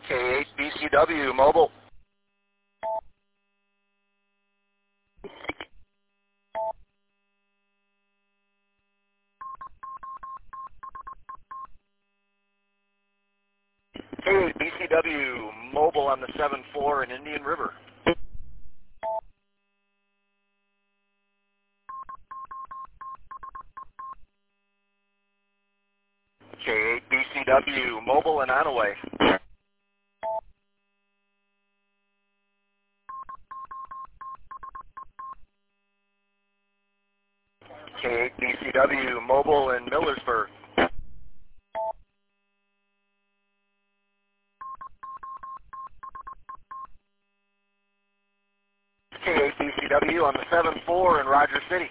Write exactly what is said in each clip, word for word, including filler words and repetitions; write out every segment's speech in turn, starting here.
K eight B C W mobile. K eight B C W mobile on the seven four in Indian River. K eight B C W mobile and on away. K eight B C W mobile in Millersburg. K eight B C W on the seven four in Rogers City.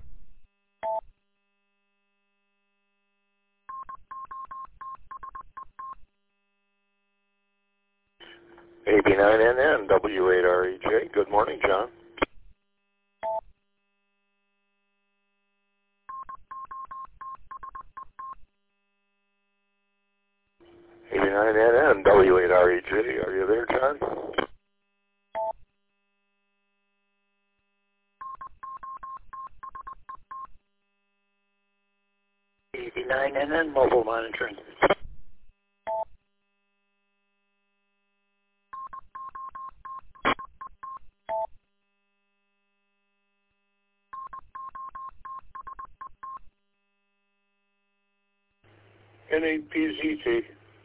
A B nine N N W eight R E J. Good morning, John. A B nine N N W eight R E J. Are you there, John? A B nine N N mobile monitoring. N eight P Z T.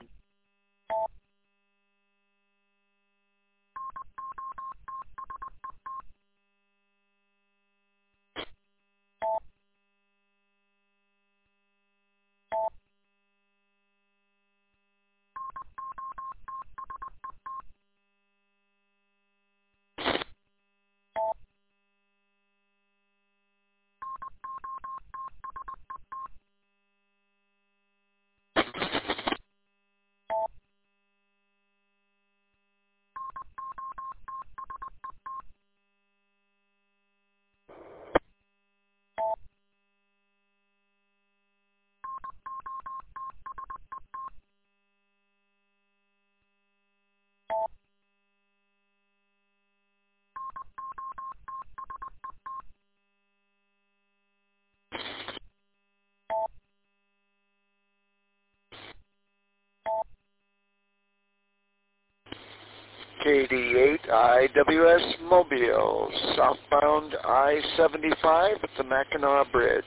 K D eight I W S Mobile, southbound I seventy-five at the Mackinac Bridge.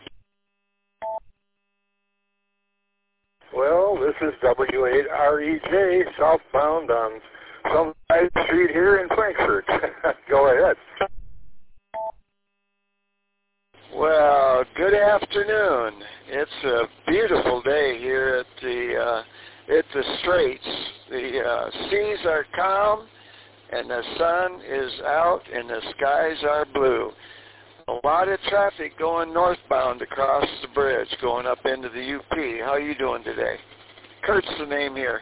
Well, this is W eight R E J, southbound on some side street here in Frankfurt. Go ahead. Well, good afternoon. It's a beautiful day here at the uh, at the Straits. The uh, seas are calm, and the sun is out, and the skies are blue. A lot of traffic going northbound across the bridge, going up into the U P. How are you doing today? Kurt's the name here.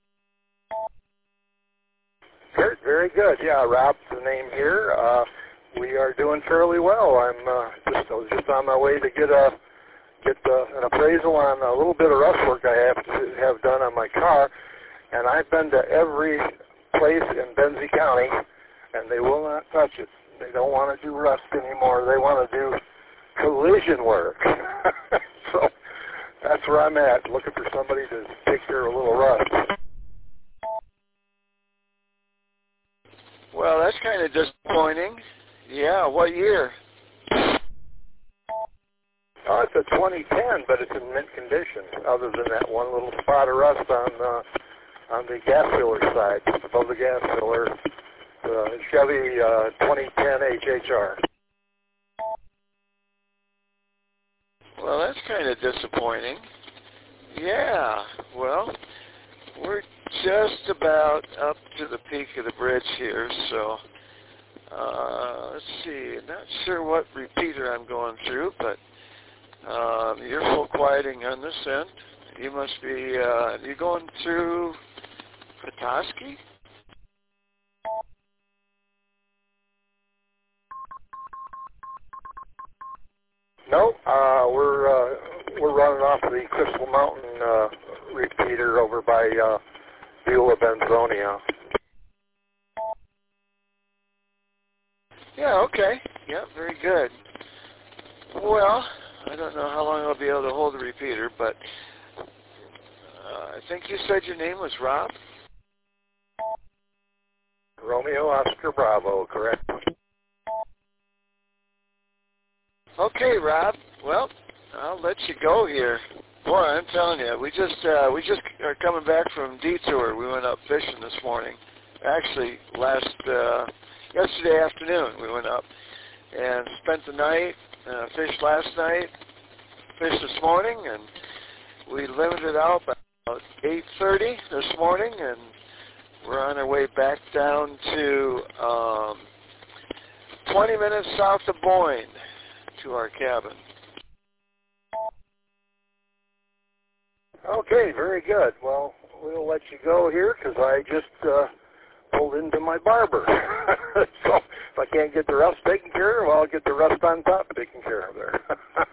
Kurt, very good. Yeah, Rob's the name here. Uh, we are doing fairly well. I'm uh, just I was just on my way to get a get uh, an appraisal on a little bit of rust work I have to have done on my car, and I've been to every place in Benzie County, and they will not touch it. They don't want to do rust anymore. They want to do collision work. So that's where I'm at, looking for somebody to take care of a little rust. Well, that's kind of disappointing. Yeah, what year? Oh, it's a twenty ten, but it's in mint condition, other than that one little spot of rust on uh, on the gas filler side, just above the gas filler. Uh, Chevy uh, twenty ten H H R. Well, that's kind of disappointing. Yeah, well, we're just about up to the peak of the bridge here, so uh, let's see. Not sure what repeater I'm going through, but um, you're full quieting on this end. You must be, uh, you going through Petoskey? No, uh, we're uh, we're running off of the Crystal Mountain uh, repeater over by uh, Beulah Benzonia. Yeah, okay. Yeah, very good. Well, I don't know how long I'll be able to hold the repeater, but uh, I think you said your name was Rob? Romeo Oscar Bravo, correct? Okay, Rob. Well, I'll let you go here. Boy, I'm telling you, we just uh, we just are coming back from Detour. We went up fishing this morning. Actually, last uh, yesterday afternoon we went up and spent the night. Uh, fished last night, fished this morning, and we limited out about eight thirty this morning, and we're on our way back down to um, twenty minutes south of Boyne to our cabin. Okay, very good. Well, we'll let you go here because I just uh, pulled into my barber. So if I can't get the rust taken care of, well, I'll get the rust on top taken care of there.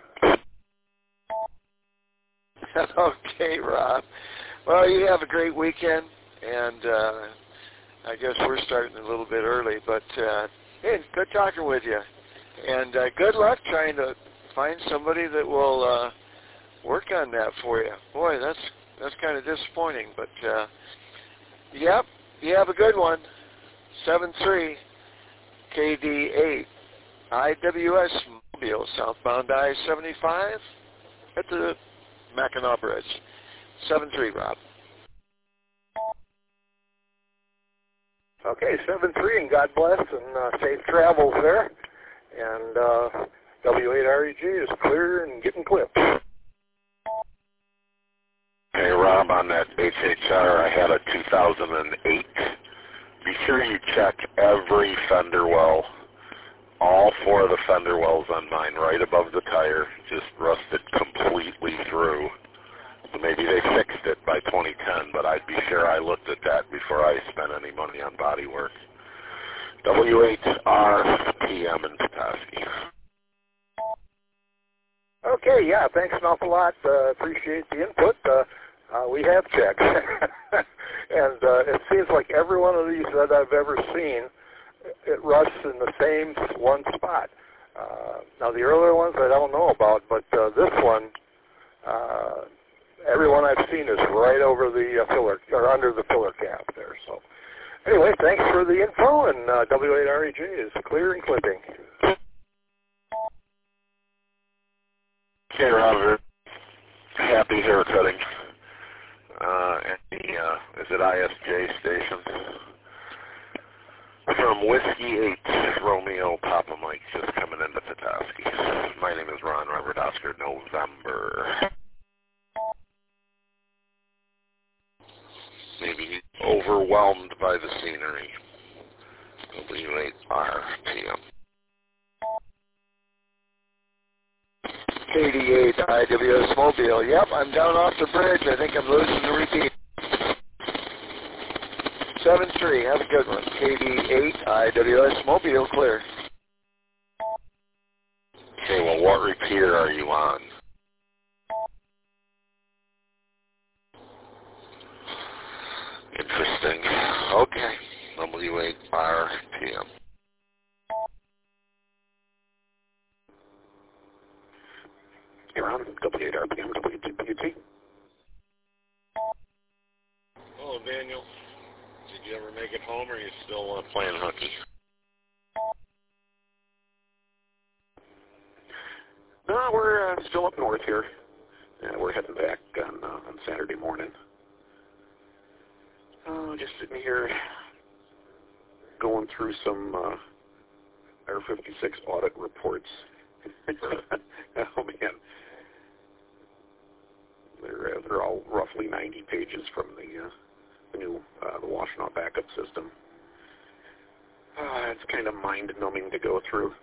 Okay, Rob. Well, you have a great weekend, and uh, I guess we're starting a little bit early, but uh, hey, good talking with you. And uh, good luck trying to find somebody that will uh, work on that for you. Boy, that's that's kind of disappointing, but uh, yep, you have a good one. seven three K D eight I W S Mobile, southbound I seventy-five at the Mackinac Bridge. seven three, Rob. Okay, seven three, and God bless, and uh, safe travels there. And uh, W eight R E G is clear and getting clipped. Hey, Rob, on that H H R, I had a two thousand eight. Be sure you check every fender well. All four of the fender wells on mine, right above the tire, just rusted completely through. So maybe they fixed it by twenty ten, but I'd be sure I looked at that before I spent any money on body work. W eight R P M in Petoskey. Okay, yeah, thanks an awful lot. Uh, appreciate the input. Uh, uh, we have checked. And uh, it seems like every one of these that I've ever seen, it rusts in the same one spot. Uh, now, the earlier ones I don't know about, but uh, this one, uh, every one I've seen is right over the uh, filler, or under the filler cap there. So, anyway, thanks for the info, and uh, W eight R E G is clear and clipping. Okay, Robert. Happy haircutting. Uh, at the, uh, is it I S J station? From Whiskey eight, Romeo Papa Mike, just coming into Petoskey. My name is Ron Robert Oscar November. Maybe overwhelmed by the scenery. W eight R P M. K D eight I W S Mobile. Yep, I'm down off the bridge. I think I'm losing the repeat. seven three, have a good one. K D eight I W S Mobile, clear. Okay, well, what repeater are you on? Interesting. Okay, W eight R P M. You're on W eight R P M, W two P T. Hello, Daniel. Did you ever make it home, or are you still uh, playing hooky? No, we're uh, still up north here. Uh, we're heading back on, uh, on Saturday morning. Uh, just sitting here going through some uh, R fifty-six audit reports. Oh, man. They're, uh, they're all roughly ninety pages from the, uh, the new uh, the Washtenaw backup system. Uh, it's kind of mind-numbing to go through.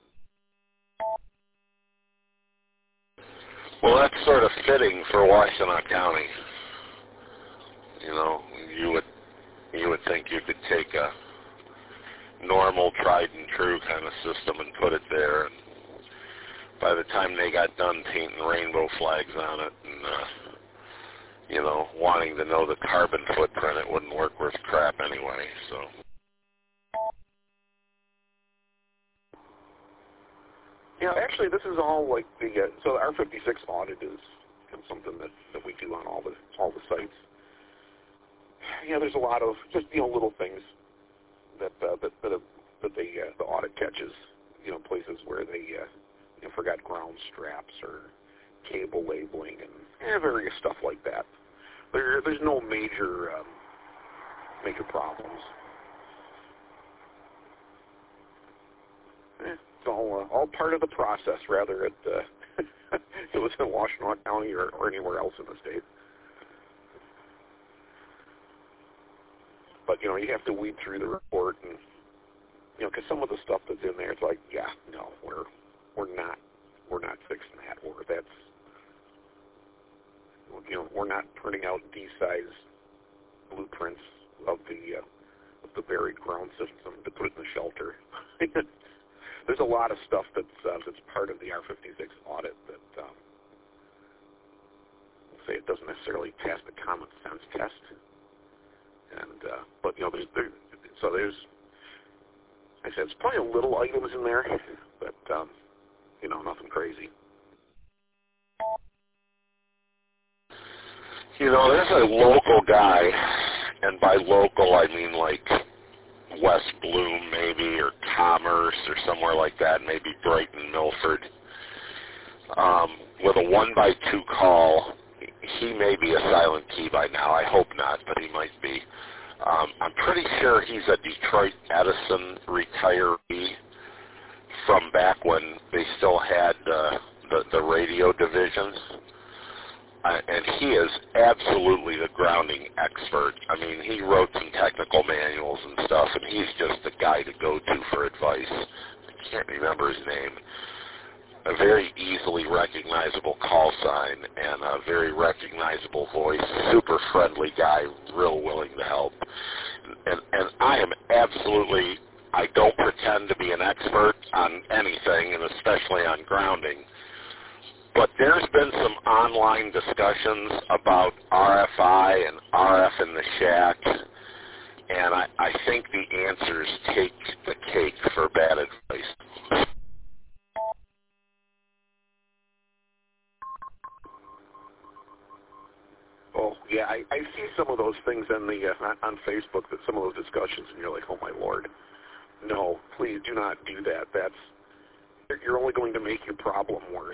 Well, that's sort of fitting for Washtenaw County. You know, you would you would think you could take a normal, tried and true kind of system and put it there. And by the time they got done painting rainbow flags on it, and uh, you know, wanting to know the carbon footprint, it wouldn't work worth crap anyway. So. Yeah, actually, this is all like the uh, so the R fifty-six audit is something that, that we do on all the all the sites. Yeah, there's a lot of just you know little things that uh, that that, uh, that they uh, the audit catches. You know, places where they uh, you know, forgot ground straps or cable labeling and eh, various stuff like that. There, there's no major um, major problems. Eh, it's all uh, all part of the process, rather it uh, it was in Washtenaw County or, or anywhere else in the state. But you know, you have to weed through the report, and you know, because some of the stuff that's in there, it's like, yeah, no, we're we're not we're not fixing that, or that's you know, we're not printing out D-size blueprints of the uh, of the buried ground system to put it in the shelter. There's a lot of stuff that's uh, that's part of the R fifty-six audit that um, say it doesn't necessarily pass the common sense test. And uh, but you know, there's there, so there's I said it's probably a little items in there, but um, you know, nothing crazy. You know, there's a local guy, and by local I mean like West Bloom maybe, or Commerce, or somewhere like that, maybe Brighton, Milford, um, with a one by two call. He may be a silent key by now. I hope not, but he might be. Um, I'm pretty sure he's a Detroit Edison retiree from back when they still had uh, the, the radio divisions. Uh, and he is absolutely the grounding expert. I mean, he wrote some technical manuals and stuff, and he's just the guy to go to for advice. I can't remember his name. A very easily recognizable call sign and a very recognizable voice. Super friendly guy, real willing to help. And, and I am absolutely, I don't pretend to be an expert on anything, and especially on grounding. But there's been some online discussions about R F I and R F in the shack, and I, I think the answers take the cake for bad advice. Oh, yeah, I, I see some of those things on the uh, on Facebook, that some of those discussions, and you're like, oh, my Lord. No, please do not do that. That's, you're only going to make your problem worse.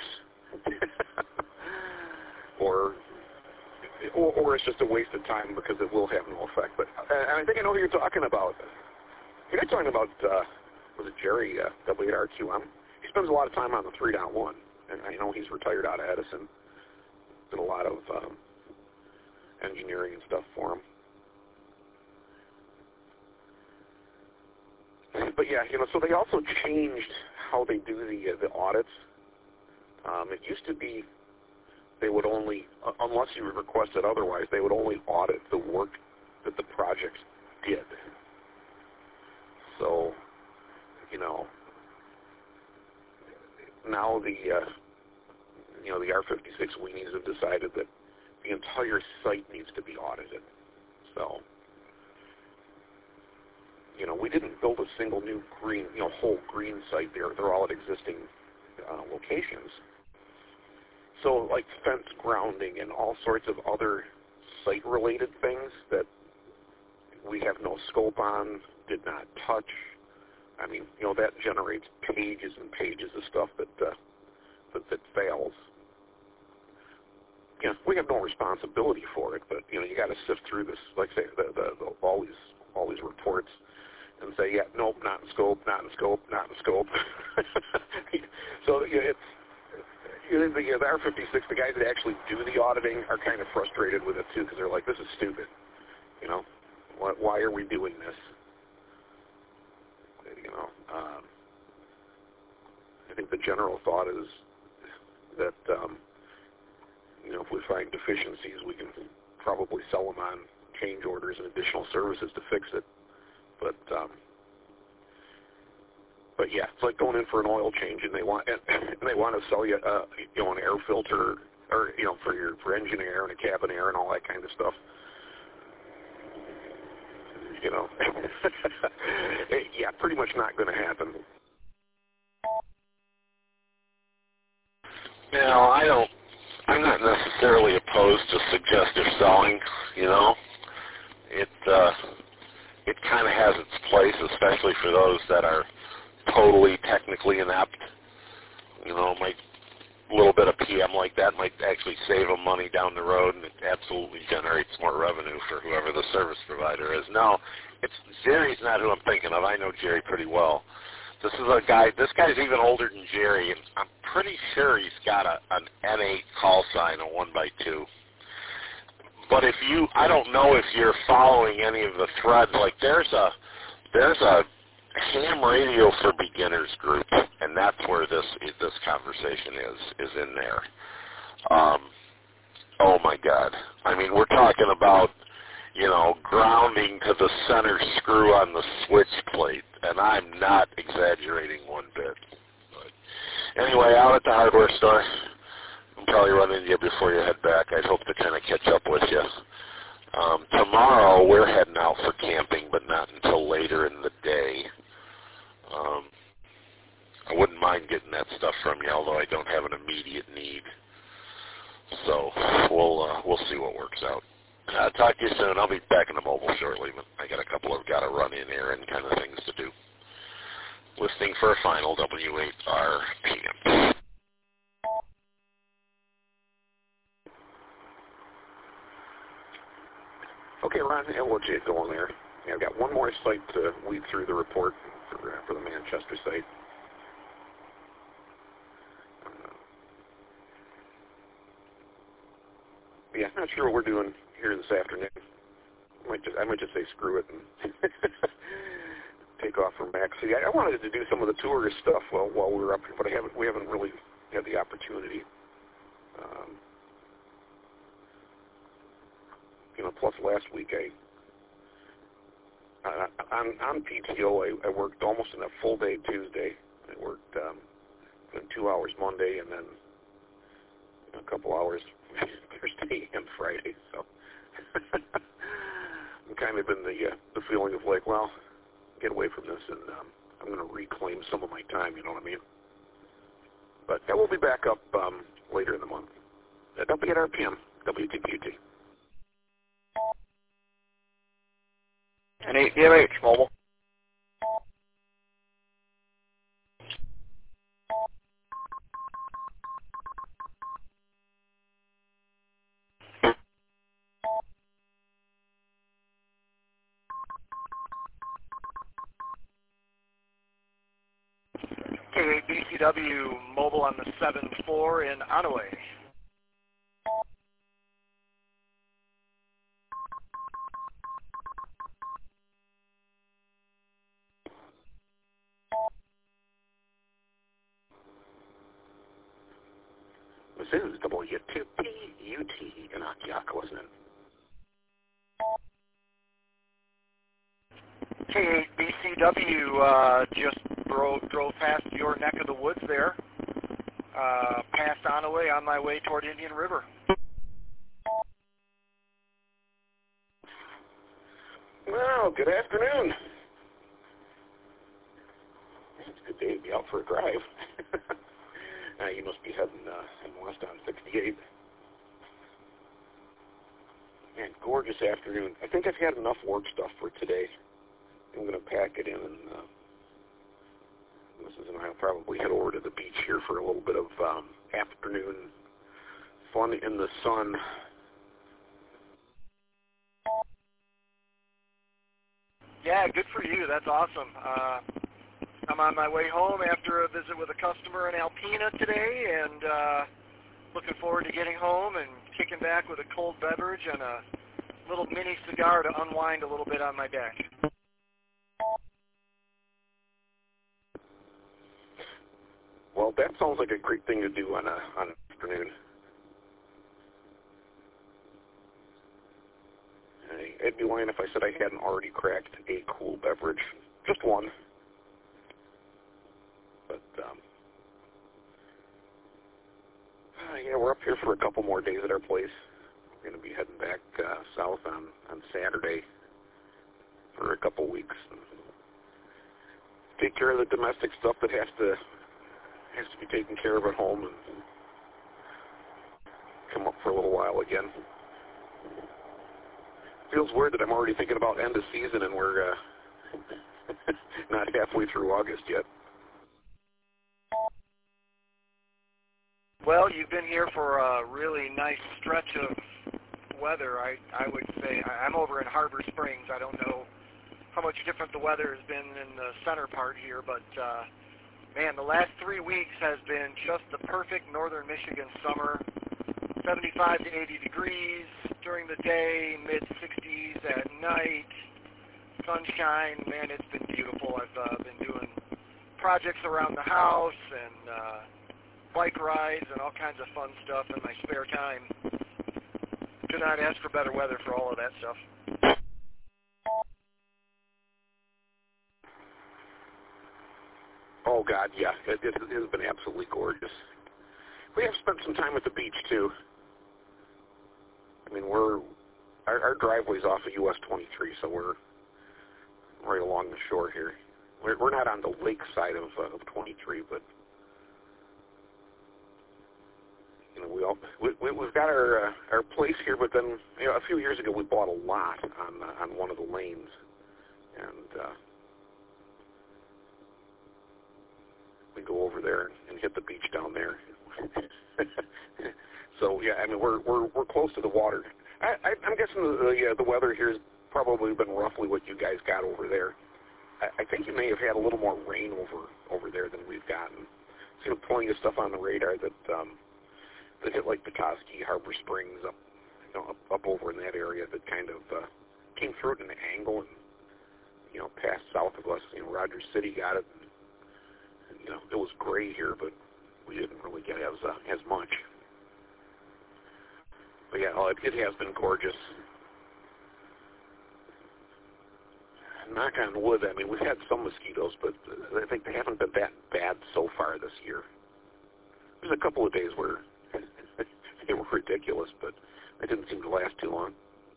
or, or or it's just a waste of time because it will have no effect. But and I think I know who you're talking about. You're not talking about, uh, was it Jerry, uh, W R Q M? He spends a lot of time on the three point one, and I know he's retired out of Edison. Did a lot of um, engineering and stuff for him. But yeah, you know, so they also changed how they do the uh, the audits. Um, it used to be they would only, uh, unless you requested otherwise, they would only audit the work that the projects did. So, you know, now the uh, you know the R fifty-six weenies have decided that the entire site needs to be audited. So, you know, we didn't build a single new green, you know, whole green site there. They're all at existing uh, locations. So, like fence grounding and all sorts of other site-related things that we have no scope on, did not touch. I mean, you know, that generates pages and pages of stuff that uh, that, that fails. You know, we have no responsibility for it, but you know, you got to sift through this, like say, the, the, the, all these all these reports, and say, yeah, nope, not in scope, not in scope, not in scope. So you know, it's you know, the, the R fifty-six, the guys that actually do the auditing are kind of frustrated with it too, because they're like, this is stupid. You know, why, why are we doing this? You know, um, I think the general thought is that um, you know, if we find deficiencies, we can probably sell them on change orders and additional services to fix it. But um, but yeah, it's like going in for an oil change, and they want and they want to sell you, uh, you know, an air filter or you know, for your for engine air and a cabin air and all that kind of stuff. You know, yeah, pretty much not going to happen. Now, I don't. I'm not necessarily opposed to suggestive selling. You know, it uh, it kind of has its place, especially for those that are totally technically inept. You know, might a little bit of P M like that might actually save them money down the road, and it absolutely generates more revenue for whoever the service provider is. No, it's Jerry's not who I'm thinking of. I know Jerry pretty well. This is a guy, this guy's even older than Jerry, and I'm pretty sure he's got a, an N eight call sign, a one by two. But if you, I don't know if you're following any of the threads, like there's a, there's a ham radio for beginners group, and that's where this, this conversation is, is in there. Um, oh my God. I mean, we're talking about, you know, grounding to the center screw on the switch plate, and I'm not exaggerating one bit. But anyway, out at the hardware store, I'll probably run into you before you head back. I'd hope to kind of catch up with you. Um, tomorrow, we're heading out for camping, but not until later in the day. Um, I wouldn't mind getting that stuff from you, although I don't have an immediate need. So we'll uh, we'll see what works out. Uh, talk to you soon. I'll be back in the mobile shortly, but I got a couple of got to run in errand kind of things to do. Listening for a final W eight R P M. Okay, Ron, I'll let you get going there. Yeah, I've got one more site to weed through the report for, uh, for the Manchester site. Uh, yeah, not sure what we're doing here this afternoon. I might just, I might just say screw it and take off from back. See, I, I wanted to do some of the tourist stuff while while we were up here, but I haven't. We haven't really had the opportunity. Um, you know, plus last week I uh, on on P T O I, I worked almost in a full day Tuesday. I worked um, two hours Monday and then a couple hours Thursday and Friday. So. I'm kind of in the uh, the feeling of like, well, get away from this, and um, I'm going to reclaim some of my time. You know what I mean? But I will be back up um, later in the month at W eight R P M, W T P U T. And eight D M H mobile. K eight B C W mobile on the seven four in Onaway. This is W T P U T in Akiaka, wasn't it? K eight B C W uh, just drove, drove past your neck of the woods there, uh, past Onaway on my way toward Indian River. Well, good afternoon. It's a good day to be out for a drive. uh, you must be heading, uh, heading west on sixty-eight. Man, gorgeous afternoon. I think I've had enough work stuff for today. I'm going to pack it in, and uh, this is, and I'll probably head over to the beach here for a little bit of um, afternoon fun in the sun. Yeah, good for you. That's awesome. Uh, I'm on my way home after a visit with a customer in Alpena today, and uh, looking forward to getting home and kicking back with a cold beverage and a little mini cigar to unwind a little bit on my deck. Well, that sounds like a great thing to do on a on an afternoon. I'd be lying if I said I hadn't already cracked a cool beverage, just one. But um, uh, yeah, we're up here for a couple more days at our place. We're going to be heading back uh, south on, on Saturday for a couple weeks. Take care of the domestic stuff that has to has to be taken care of at home and come up for a little while again. Feels weird that I'm already thinking about end of season and we're uh, not halfway through August yet. Well, you've been here for a really nice stretch of weather. I, I would say I'm over in Harbor Springs. I don't know how much different the weather has been in the center part here, but uh, man, the last three weeks has been just the perfect northern Michigan summer. seventy-five to eighty degrees during the day, mid sixties at night, sunshine. Man, it's been beautiful. I've uh, been doing projects around the house and uh, bike rides and all kinds of fun stuff in my spare time. Could not ask for better weather for all of that stuff. Oh, God, yeah. It, it, it has been absolutely gorgeous. We have spent some time at the beach, too. I mean, we're our, our driveway's off of U S twenty-three, so we're right along the shore here. We're, we're not on the lake side of, uh, of twenty-three, but, you know, we all, we, we, we've got our uh, our place here, but then, you know, a few years ago we bought a lot on, uh, on one of the lanes, and uh, we go over there and hit the beach down there. So yeah, I mean we're we're we're close to the water. I, I, I'm guessing the the, uh, the weather here has probably been roughly what you guys got over there. I, I think you may have had a little more rain over over there than we've gotten. Seen plenty of stuff on the radar that um, that hit like Petoskey, Harbor Springs, up you know up, up over in that area that kind of uh, came through at an angle and you know passed south of us. You know Rogers City got it. And, you know it was gray here, but we didn't really get as uh, as much. But yeah, oh, it, it has been gorgeous. Knock on wood, I mean, we've had some mosquitoes, but uh, I think they haven't been that bad so far this year. There's a couple of days where they were ridiculous, but it didn't seem to last too long.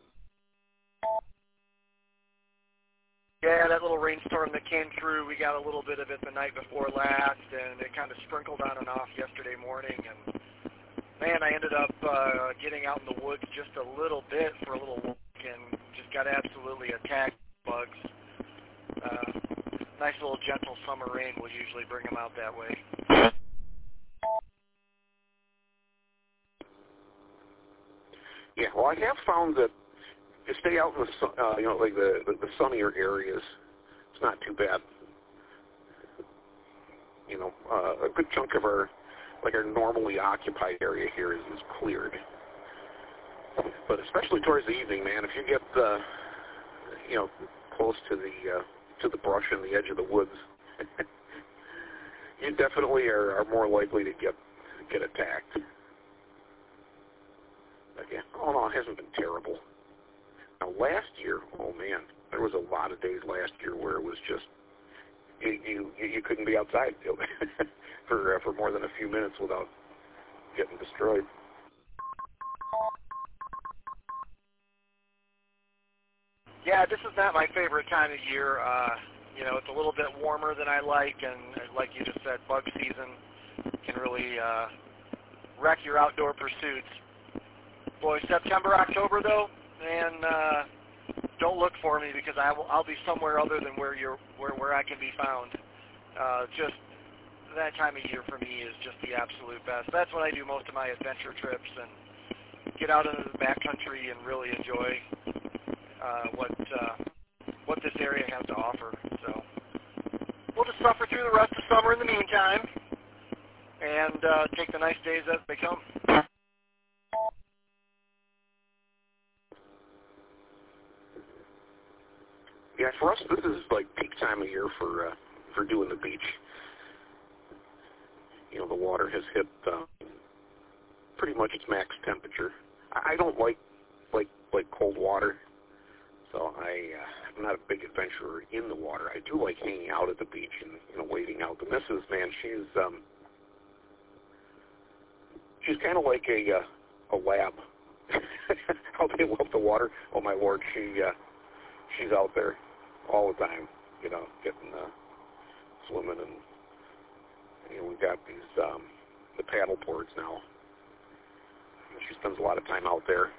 Yeah, that little rainstorm that came through, we got a little bit of it the night before last, and it kind of sprinkled on and off yesterday morning. And man, I ended up uh, getting out in the woods just a little bit for a little walk and just got absolutely attacked by bugs. Uh, nice little gentle summer rain will usually bring them out that way. Yeah, well, I have found that you stay out in the sun, uh, you know, like the, the the sunnier areas, it's not too bad. You know, uh, a good chunk of our, like our normally occupied area here is, is cleared. But especially towards the evening, man, if you get, uh, you know, close to the uh, to the brush and the edge of the woods, you definitely are, are more likely to get get attacked. But yeah, all in all, it hasn't been terrible. Now, last year, oh man, there was a lot of days last year where it was just you you, you couldn't be outside for uh, for more than a few minutes without getting destroyed. Yeah, this is not my favorite time of year. Uh, you know, it's a little bit warmer than I like, and like you just said, bug season can really uh, wreck your outdoor pursuits. Boy, September, October, though, and uh, don't look for me because I will, I'll be somewhere other than where you're, where where I can be found. Uh, just that time of year for me is just the absolute best. That's when I do most of my adventure trips and get out into the backcountry and really enjoy uh, what uh, what this area has to offer. So we'll just suffer through the rest of summer in the meantime and uh, take the nice days as they come. Yeah, for us, this is like peak time of year for uh, for doing the beach. You know, the water has hit uh, pretty much its max temperature. I don't like like like cold water, so I uh, I'm not a big adventurer in the water. I do like hanging out at the beach and you know waiting out. The missus, man, she's um, she's kind of like a uh, a lab. How they love the water. Oh my Lord, she uh, she's out there all the time. You know, getting uh, swimming, and you know, we've got these um, the paddle boards now. She spends a lot of time out there.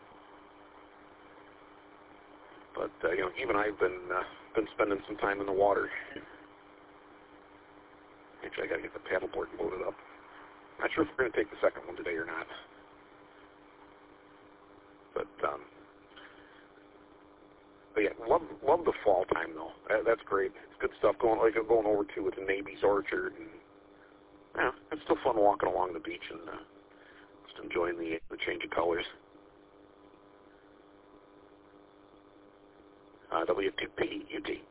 But uh, you know, even I've been uh, been spending some time in the water. Actually, I got to get the paddleboard loaded up. Not sure if we're going to take the second one today or not. But um, but yeah, love love the fall time though. That, that's great. It's good stuff going like going over to with the Navy's Orchard, and yeah, it's still fun walking along the beach and uh, just enjoying the the change of colors. Uh, W two P U T.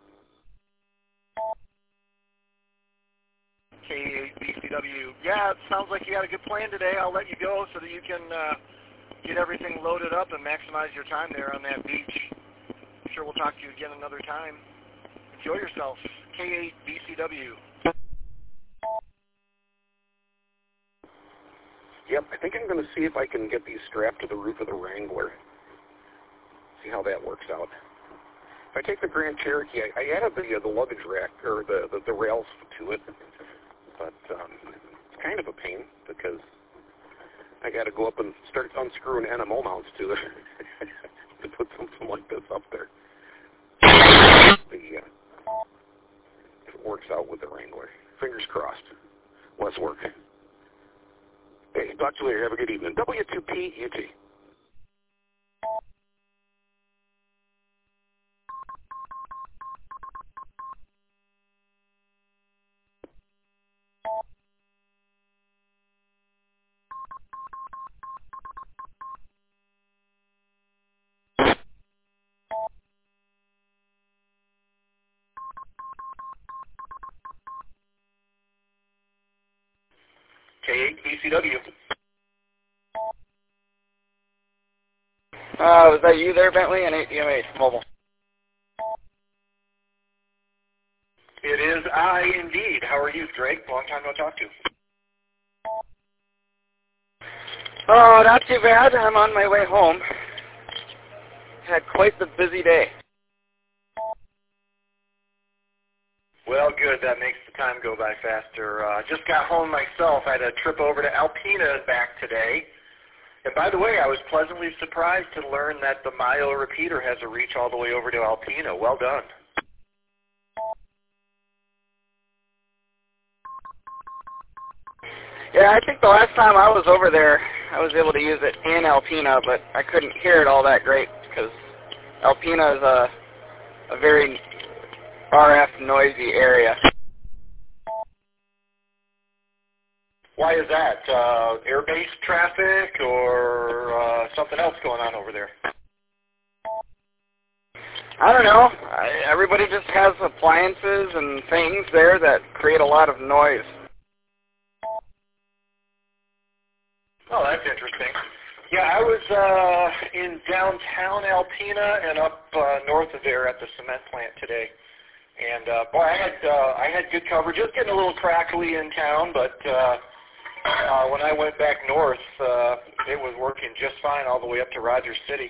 K eight B C W. Yeah, it sounds like you got a good plan today. I'll let you go so that you can uh, get everything loaded up and maximize your time there on that beach. I'm sure we'll talk to you again another time. Enjoy yourself. K eight B C W. Yep, I think I'm going to see if I can get these strapped to the roof of the Wrangler. See how that works out. If I take the Grand Cherokee, I, I added the uh, the luggage rack or the, the the rails to it, but um, it's kind of a pain because I got to go up and start unscrewing N M O mounts to it to put something like this up there. The, uh, if it works out with the Wrangler, fingers crossed. Less work. Hey, talk to you later. Have a good evening. W two P U T. K eight B C W. Uh, was that you there, Bentley, and eight D M H Mobile? It is I indeed. How are you, Drake? Long time no talk to. Oh, not too bad. I'm on my way home. Had quite the busy day. Well, good. That makes the time go by faster. Uh, just got home myself. I had a trip over to Alpena back today. And by the way, I was pleasantly surprised to learn that the Myo repeater has a reach all the way over to Alpena. Well done. Yeah, I think the last time I was over there, I was able to use it in Alpena, but I couldn't hear it all that great because Alpena is a, a very R F noisy area. Why is that? Uh, air-base traffic or uh, something else going on over there? I don't know. I, everybody just has appliances and things there that create a lot of noise. Oh, that's interesting. Yeah, I was uh, in downtown Alpena and up uh, north of there at the cement plant today. And uh, boy, I had uh, I had good coverage. Just getting a little crackly in town, but uh, uh, when I went back north, uh, it was working just fine all the way up to Rogers City.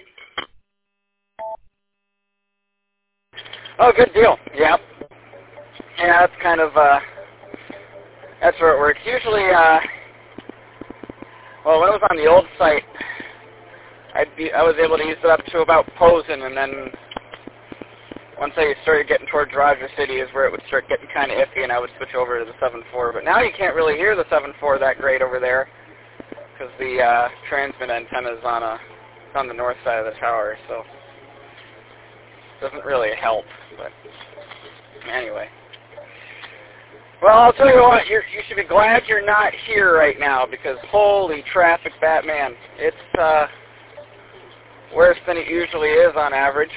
Oh, good deal. Yep. Yeah, that's kind of uh, that's where it works. Usually, uh, well, when I was on the old site, I'd be I was able to use it up to about Posen, and then once I started getting towards Rogers City is where it would start getting kind of iffy, and I would switch over to the seven four. But now you can't really hear the seven four that great over there because the uh, transmit antenna is on a it's on the north side of the tower, so it doesn't really help. But anyway, well, I'll tell you what, you're, you should be glad you're not here right now because holy traffic, Batman! It's uh, worse than it usually is on average.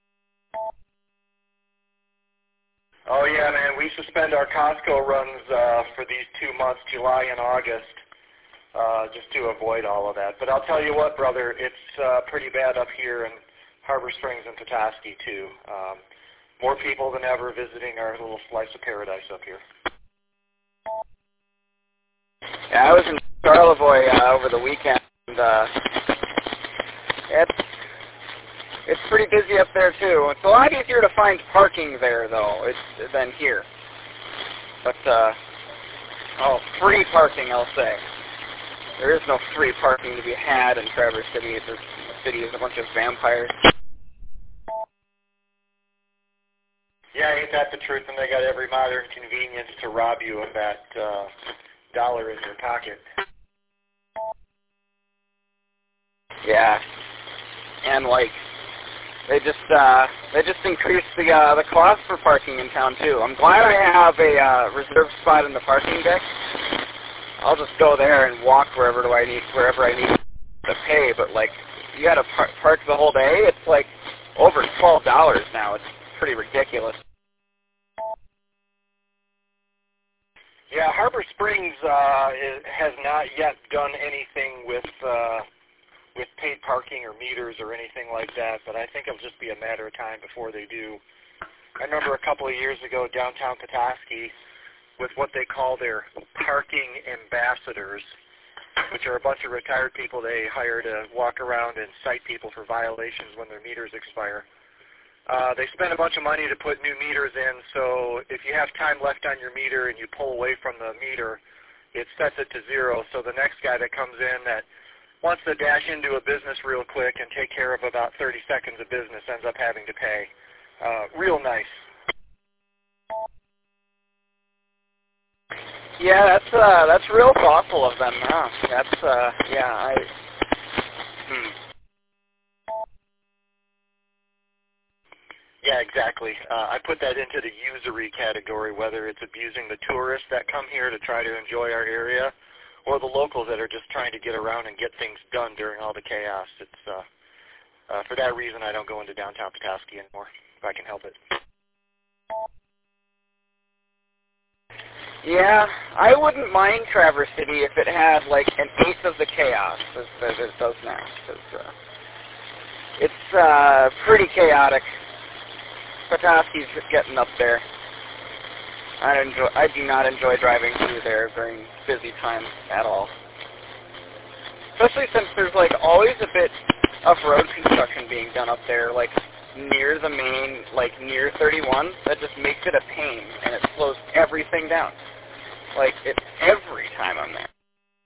Oh, yeah, man. We suspend our Costco runs uh, for these two months, July and August, uh, just to avoid all of that. But I'll tell you what, brother, it's uh, pretty bad up here in Harbor Springs and Petoskey, too. Um, more people than ever visiting our little slice of paradise up here. Yeah, I was in Charlevoix uh, over the weekend. And, uh, it's it's pretty busy up there too. It's a lot easier to find parking there though it's, than here. But uh, oh, free parking, I'll say. There is no free parking to be had in Traverse City. It's a, the city is a bunch of vampires. Yeah, ain't that the truth? And they got every modern convenience to rob you of that uh, dollar in your pocket. Yeah, and like they just uh, they just increased the uh, the cost for parking in town too. I'm glad I have a uh, reserved spot in the parking deck. I'll just go there and walk wherever do I need wherever I need to pay. But like you got to par- park the whole day. It's like over twelve dollars now. It's pretty ridiculous. Yeah, Harbor Springs uh, is, has not yet done anything with. Uh, with paid parking or meters or anything like that, but I think it'll just be a matter of time before they do. I remember a couple of years ago downtown Petoskey with what they call their parking ambassadors, which are a bunch of retired people they hire to walk around and cite people for violations when their meters expire. Uh, they spend a bunch of money to put new meters in, so if you have time left on your meter and you pull away from the meter, it sets it to zero, so the next guy that comes in that wants to dash into a business real quick and take care of about thirty seconds of business ends up having to pay. Uh, real nice. Yeah, that's uh, that's real thoughtful of them, huh? That's uh, yeah, I. Hmm. Yeah, exactly. Uh, I put that into the usury category, whether it's abusing the tourists that come here to try to enjoy our area, or the locals that are just trying to get around and get things done during all the chaos. It's uh, uh, for that reason I don't go into downtown Petoskey anymore, if I can help it. Yeah, I wouldn't mind Traverse City if it had like an eighth of the chaos as, as it does now. Cause, uh, it's uh, pretty chaotic. Petoskey's just getting up there. I enjoy. I do not enjoy driving through there during busy times at all. Especially since there's like always a bit of road construction being done up there, like near the main, like near thirty-one. That just makes it a pain, and it slows everything down. Like it's every time I'm there.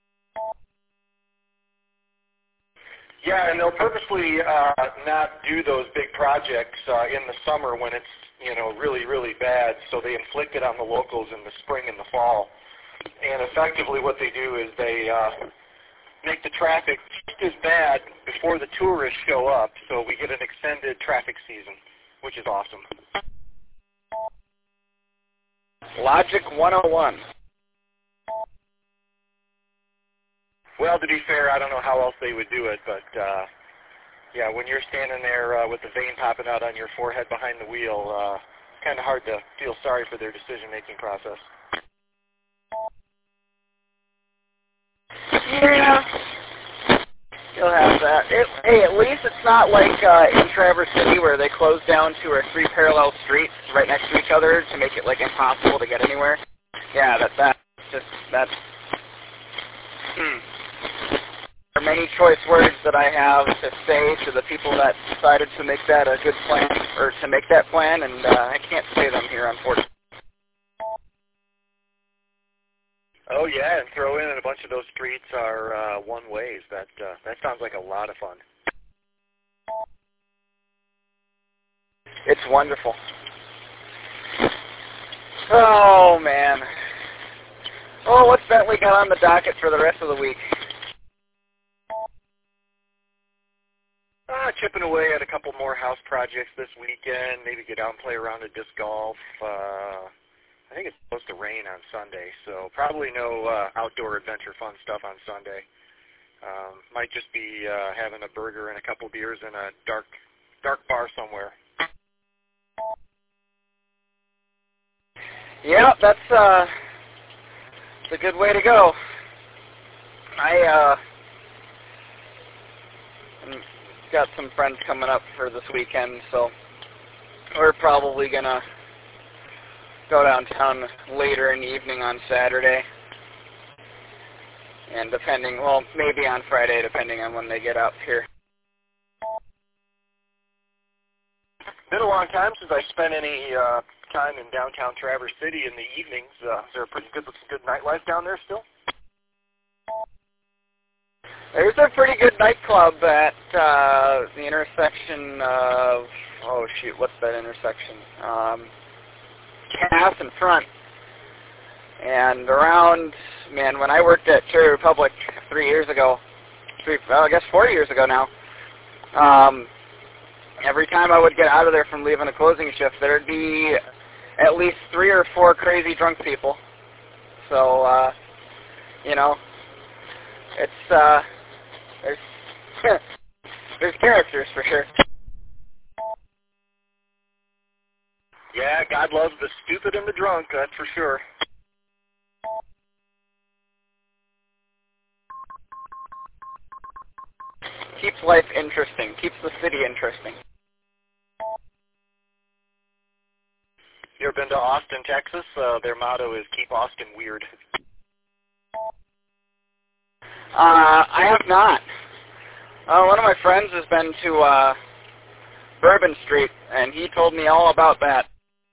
Yeah, and they'll purposely uh, not do those big projects uh, in the summer when it's, you know, really, really bad, so they inflict it on the locals in the spring and the fall. And effectively what they do is they uh, make the traffic just as bad before the tourists show up, so we get an extended traffic season, which is awesome. Logic one oh one. Well, to be fair, I don't know how else they would do it, but uh, yeah, when you're standing there uh, with the vein popping out on your forehead behind the wheel, uh, it's kind of hard to feel sorry for their decision-making process. Yeah, you'll have that. It, hey, at least it's not like uh, in Traverse City where they close down two or three parallel streets right next to each other to make it like impossible to get anywhere. Yeah, that that's just that's. Hmm. There are many choice words that I have to say to the people that decided to make that a good plan, or to make that plan, and uh, I can't say them here, unfortunately. Oh yeah, and throw in a bunch of those streets are uh, one ways. That uh, that sounds like a lot of fun. It's wonderful. Oh man. Oh, what's Bentley got on the docket for the rest of the week? Uh, chipping away at a couple more house projects this weekend. Maybe get out and play around at disc golf. Uh, I think it's supposed to rain on Sunday, so probably no uh, outdoor adventure fun stuff on Sunday. Um, might just be uh, having a burger and a couple beers in a dark, dark bar somewhere. Yeah, that's uh, it's a good way to go. I uh, got some friends coming up for this weekend, so we're probably gonna go downtown later in the evening on Saturday. and depending, well, maybe on Friday, depending on when they get up here. Been a long time since I spent any uh, time in downtown Traverse City in the evenings. Uh, is there a pretty good, good nightlife down there still? There's a pretty good nightclub at uh, the intersection of, oh shoot, what's that intersection? Um, Cass and Front. And around, man, when I worked at Cherry Republic three years ago, three, well, I guess four years ago now, um, every time I would get out of there from leaving a closing shift, there'd be at least three or four crazy drunk people. So, uh, you know, it's, uh, there's, there's characters for sure. Yeah, God loves the stupid and the drunk, that's for sure. Keeps life interesting, keeps the city interesting. You ever been to Austin, Texas? Uh, their motto is keep Austin weird. Uh, I have not. Uh, one of my friends has been to uh, Bourbon Street, and he told me all about that.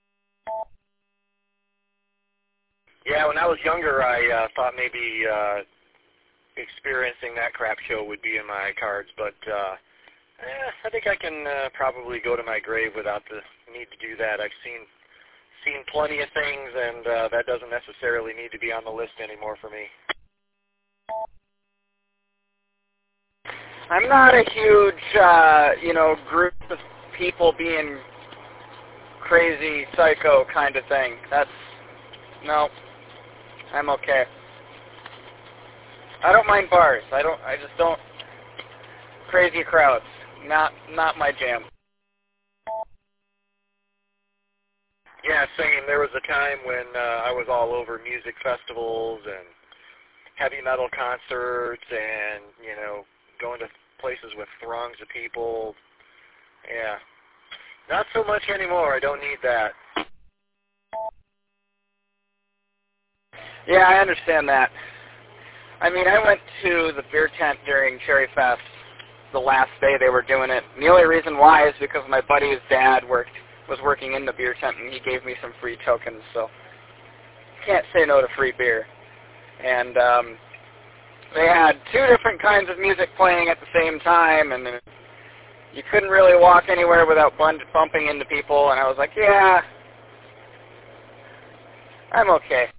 Yeah, when I was younger, I uh, thought maybe uh, experiencing that crap show would be in my cards, but uh, eh, I think I can uh, probably go to my grave without the need to do that. I've seen seen plenty of things, and uh, that doesn't necessarily need to be on the list anymore for me. I'm not a huge, uh, you know, group of people being crazy, psycho kind of thing. That's, no, I'm okay. I don't mind bars. I don't, I just don't, crazy crowds. Not, not my jam. Yeah, same. There was a time when uh, I was all over music festivals and heavy metal concerts and, you know, going to places with throngs of people. Yeah. Not so much anymore. I don't need that. Yeah, I understand that. I mean, I went to the beer tent during Cherry Fest the last day they were doing it. And the only reason why is because my buddy's dad worked was working in the beer tent, and he gave me some free tokens, so can't say no to free beer. And um, they had two different kinds of music playing at the same time, and you couldn't really walk anywhere without bumping into people, and I was like, yeah, I'm okay.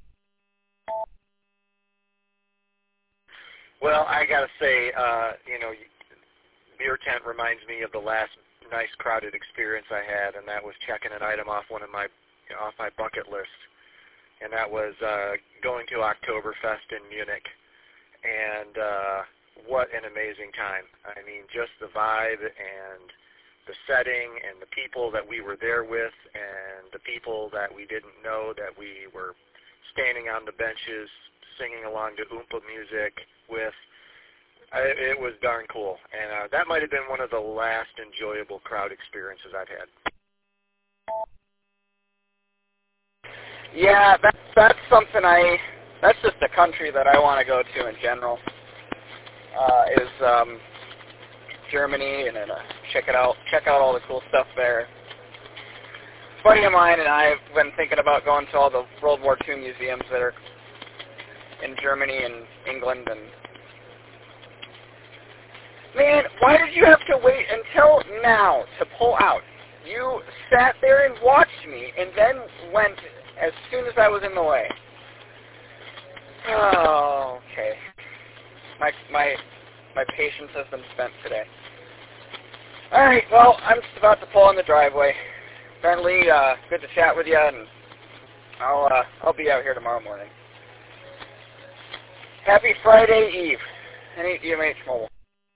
Well, I gotta say, uh, you know, beer tent reminds me of the last nice crowded experience I had, and that was checking an item off one of my off my bucket list, and that was uh, going to Oktoberfest in Munich. And uh, what an amazing time. I mean, just the vibe and the setting and the people that we were there with and the people that we didn't know that we were standing on the benches singing along to Oompa music with. I, it was darn cool. And uh, that might have been one of the last enjoyable crowd experiences I've had. Yeah, that's, that's something I... That's just a country that I want to go to in general, uh, is um, Germany, and then uh, check it out, check out all the cool stuff there. A buddy of mine and I have been thinking about going to all the World War Two museums that are in Germany and England. And man, why did you have to wait until now to pull out? You sat there and watched me, and then went as soon as I was in the way. Oh, okay. My my my patience has been spent today. All right, well, I'm just about to pull in the driveway. Bentley, uh, good to chat with you, and I'll uh, I'll be out here tomorrow morning. Happy Friday Eve, N eight D M H Mobile.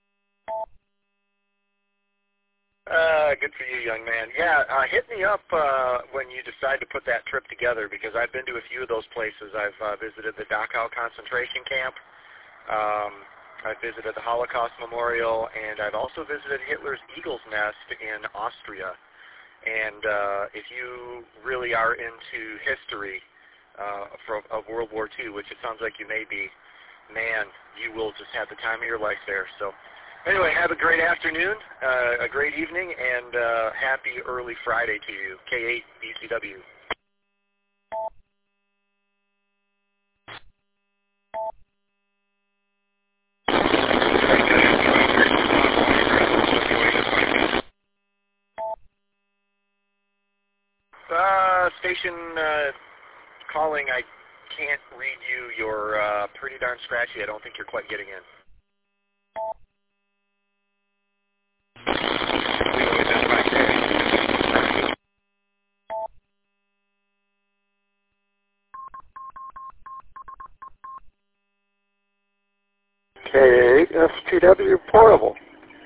Uh, good for you, young man. Yeah, uh, hit me up uh, when you decide to put that trip together, because I've been to a few of those places. I've uh, visited the Dachau concentration camp. Um, I've visited the Holocaust Memorial, and I've also visited Hitler's Eagle's Nest in Austria. And uh, if you really are into history uh, from, of World War Two, which it sounds like you may be, man, you will just have the time of your life there. So anyway, have a great afternoon, uh, a great evening, and uh, happy early Friday to you. K eight B C W. Uh, station uh, calling, I can't read you. You're uh, pretty darn scratchy. I don't think you're quite getting in. K eight S P W Portable.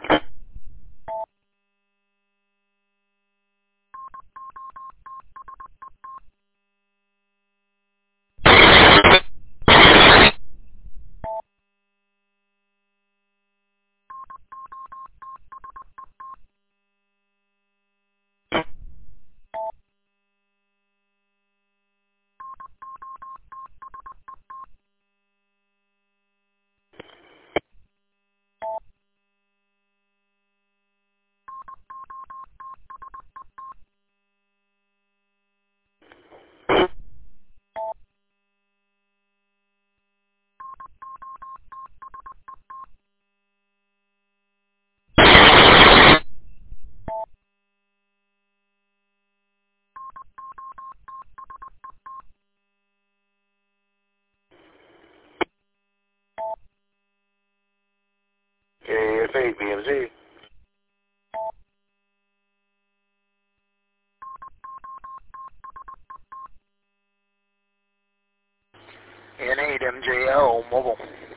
K F eight B M Z. N eight M J L Mobile.